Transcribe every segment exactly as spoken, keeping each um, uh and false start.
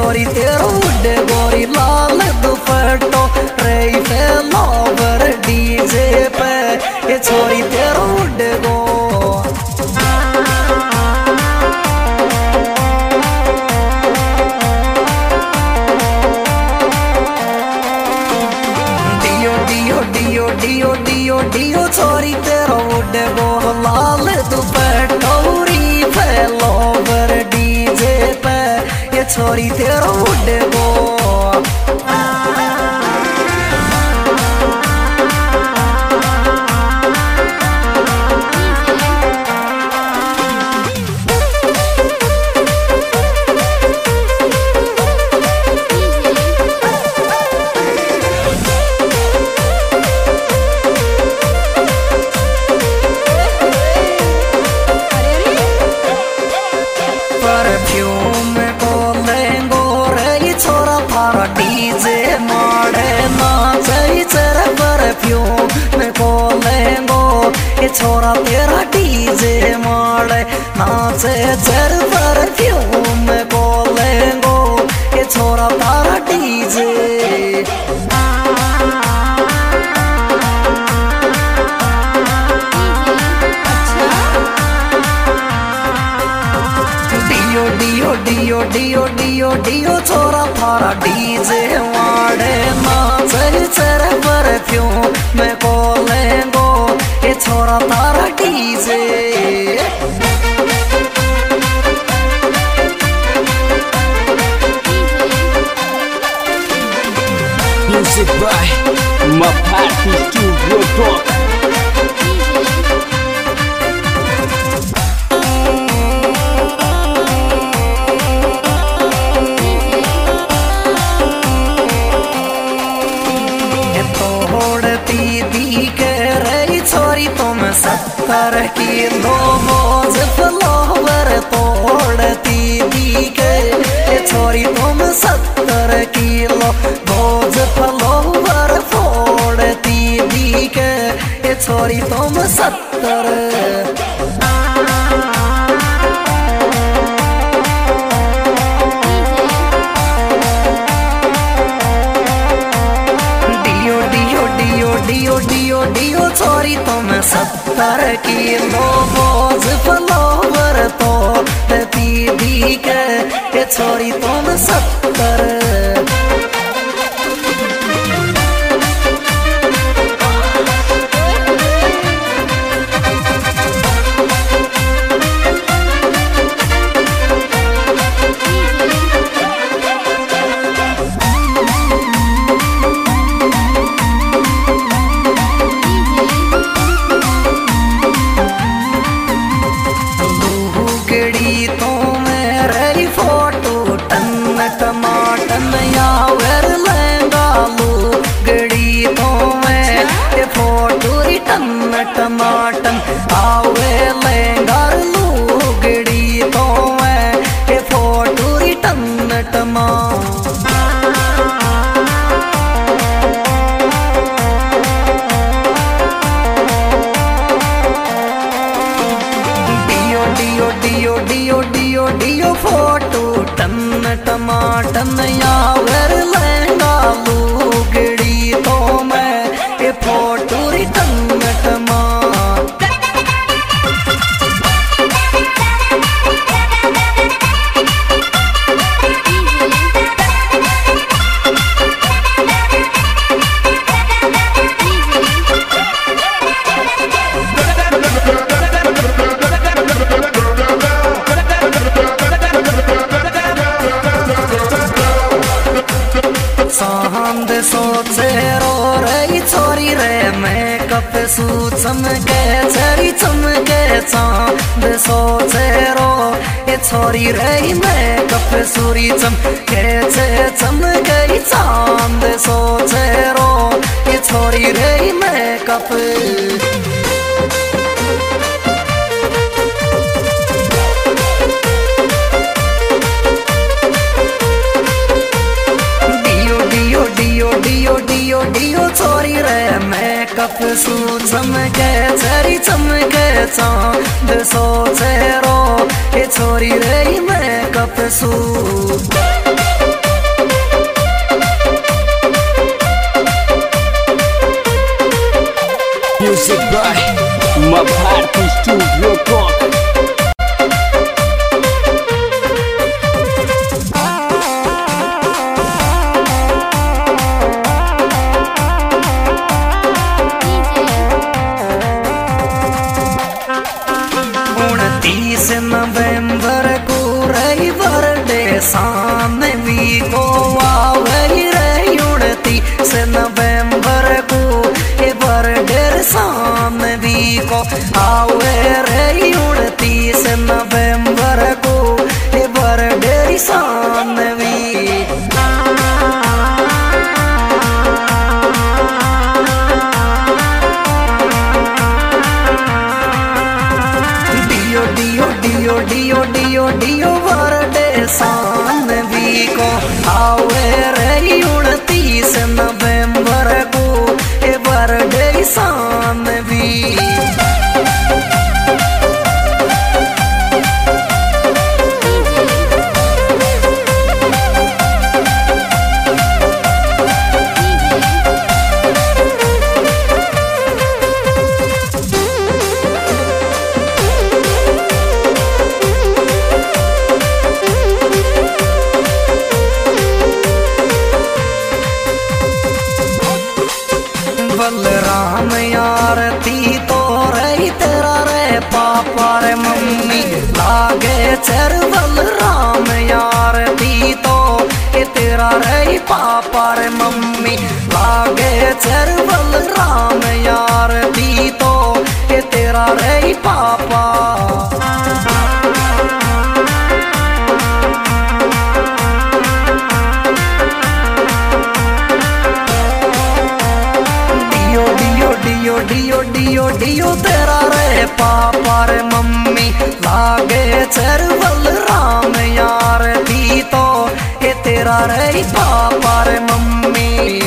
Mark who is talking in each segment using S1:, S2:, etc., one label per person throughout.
S1: छोरी तेरो उड़े गोरी लाल दुपट्टो रही फेलोवर डीजे पे ये छोरी तेरो उड़े गो डियो डियो डियो डियो डियो डियो छोरी तेरो उड़े गो लाल दुपट्टो री फेलोवर डीजे पे ये छोरी तेरो उड़े गो परफ्यूम को लेंगो रे छोरा थारा डीजे मारे नाचे चर परफ्यूम को लेंगो ये छोरा तेरा डीजे मारे नाचे चर परफ्यूम को लेंगो ये छोरा थारा डीजे डियो डियो डियो डियो डियो छोरा थारा डीजे वाड़े नाचे चर परफ्यूम में को लेंगो ये छोरा थारा DJ
S2: Music by Mapati Studio Talk.
S1: सत्तर किलो मोज फ्लावर तोड़ती दी के ये छोरी तुम सत्तर किलो मोज फ्लावर फोड़ती दी के ये छोरी तुम सत्तर डियो डियो डियो डियो डियो डियो छोरी तुम सत्तर किलो मोज फ्लावर तोड़ती दी के ये छोरी तुम सत्तर टमाटन यावर लहंगा लू गड़ी तो मैं ये फोटो रिटन टमाटन आवे लहंगा लू गड़ी तो मैं ये फोटो रिटन टमा डियो डियो डियो डियो डियो डियो फोटो टन टमाटन यावर लहंगा लू गड़ी तो मैं ये फोटो रिटन टमा चांद सोचे रो रही छोरी रे मेकअप सू चमके चरी चमके चांद सोचे रो ये छोरी रे मेकअप सूरी चमके चे चमके चांद सोचे रो ये छोरी रे मेकअप मेकअप सू चमके चरी चमके चांद सोचे रो ये छोरी रे मेकअप सू तीस नवंबर को रही बर्थडे सानवी को आवई रही उनतीस नवंबर को ये बर्थडे सानवी को आवे रही उनतीस नवंबर को ये बर्थडे सानवी। डियो डियो डियो डियो बर्थडे सानवी को आवे रही उनतीस नवंबर को ये बर्थडे सानवी। बलराम यार ती तो रही तेरा रे पापा रे मम्मी लागे चर बलराम यार ती तो ये तेरा रे पापा रे मम्मी लागे चर बलराम यार ती तो ये तेरा रे पापा। डियो डियो डियो डियो तेरा रे पापा रे मम्मी लागे चर बलराम यार दी तो ये तेरा रे पापा रे मम्मी।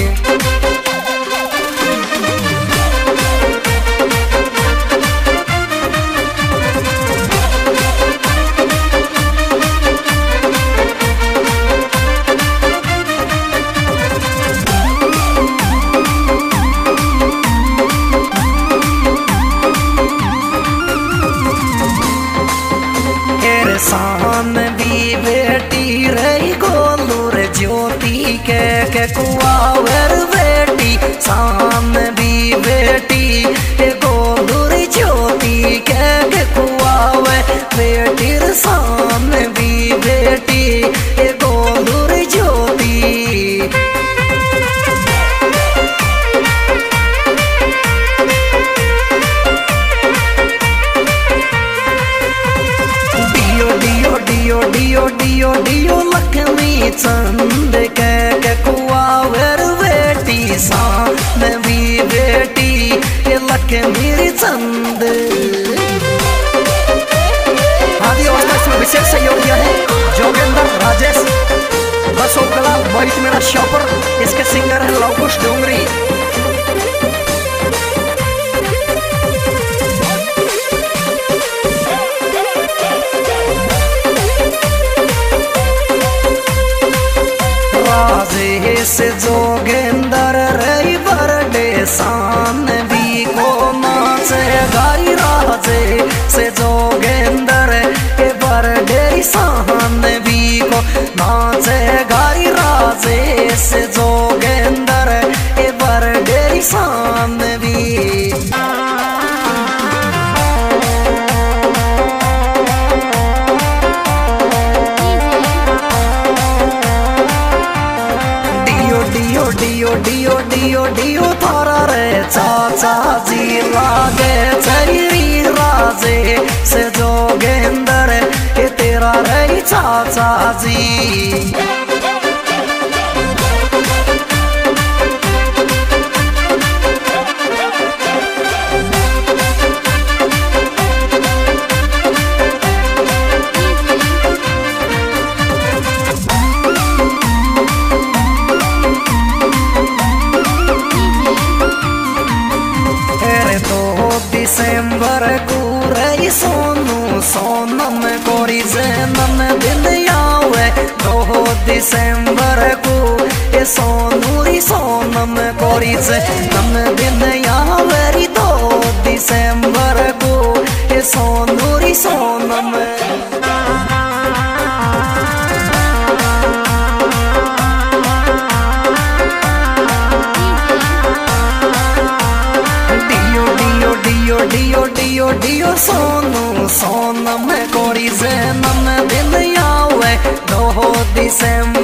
S1: सानवी बेटी रही गोलूर ज्योति के के कुआवर बेटी सानवी बेटी के गोलूर ज्योति के के कुआवर बेटी सानवी बेटी के गोलूर ज्योति। डियो डियो डियो डियो लक्ष्मी चंद के के कुआवर बेटी सानवी बेटी ये लक्ष्मी चंद। आदि अवस्था में विशेष सहयोग दिया है जोगेंद्र राजेश बसोकला वही मेरा शॉपर, इसके सिंगर है लवकुश डोंगरी। से जोगेंदर रही बर्थडे सानवी को नाचे गाई राजे से जोगेंदर के बर्थडे सानवी को नाचे गाई राजे से जोगेंदर के बर्थडे सानवी। डियो डियो डियो डियो थारा रे चाचा जी लागे चरी राजे से जोगेंदर के तेरा रे चाचा जी। दिसंबर को रही सोनू सोनम कोरी जन्म दिन आवे दो दिसंबर को ये सोनू री सोनम कोरी जन्म दिन आवे दो दिसंबर को ये सोनू री सोनम। डियो डियो डियो डियो डियो सोनू सोनम को छोड़ी से नम दिन आवे दो दिसंबर